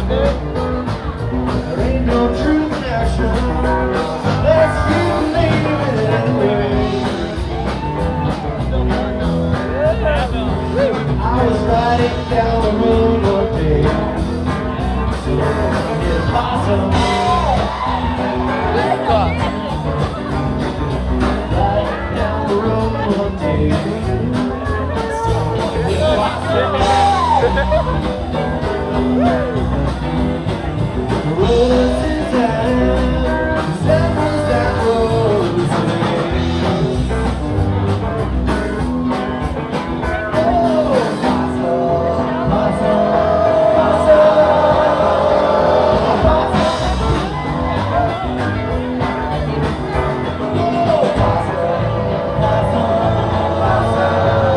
There ain't no true connection unless you leave it anyway. I was riding down the road one day, so it's possible. Riding down the road one day, it's possible. Roses and settles and roses. Oh, pasa, pasa, pasa, pasa. Oh, pasa, pasa, pasa,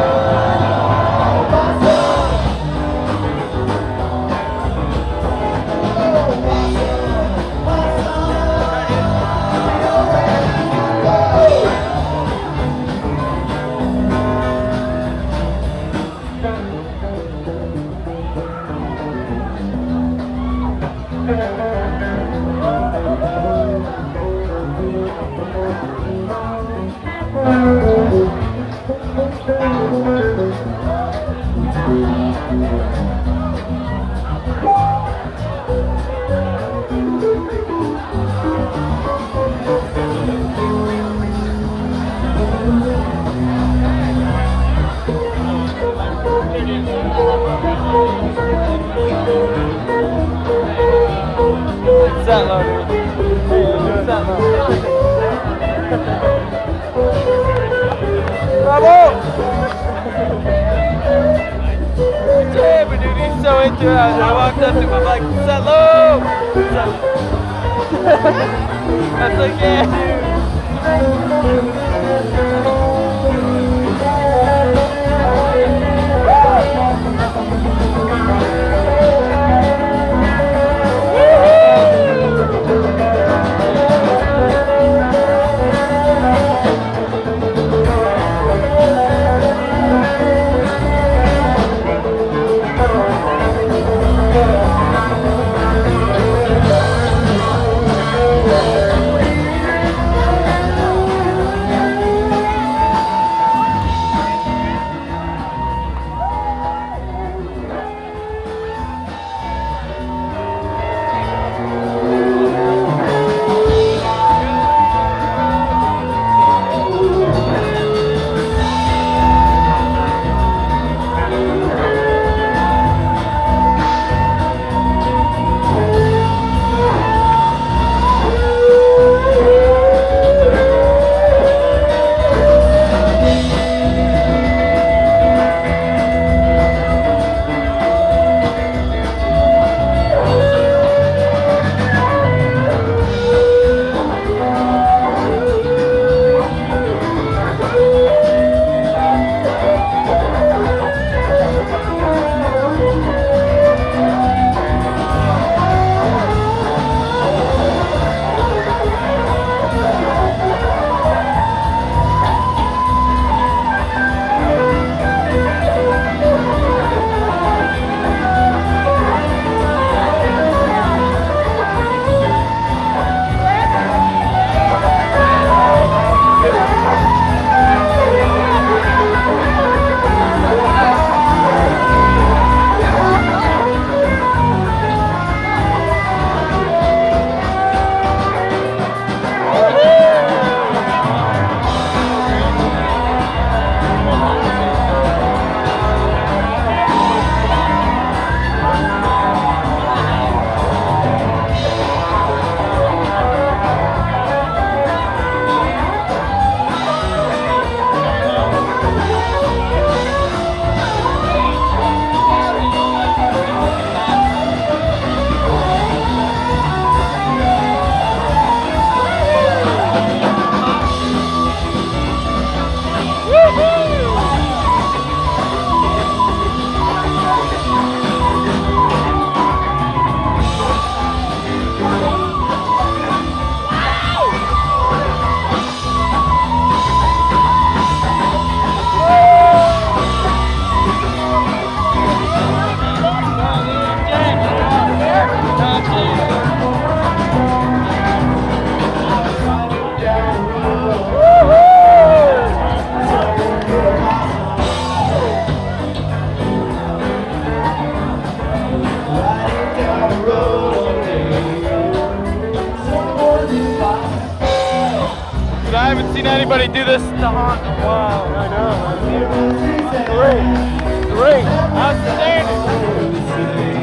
pasa. Bravo! Yeah, but dude, he's so into it. I walked up to him, I'm like, set low! I was like, yeah, haven't seen anybody do this to haunt in a while. I know. Great. Great. Outstanding.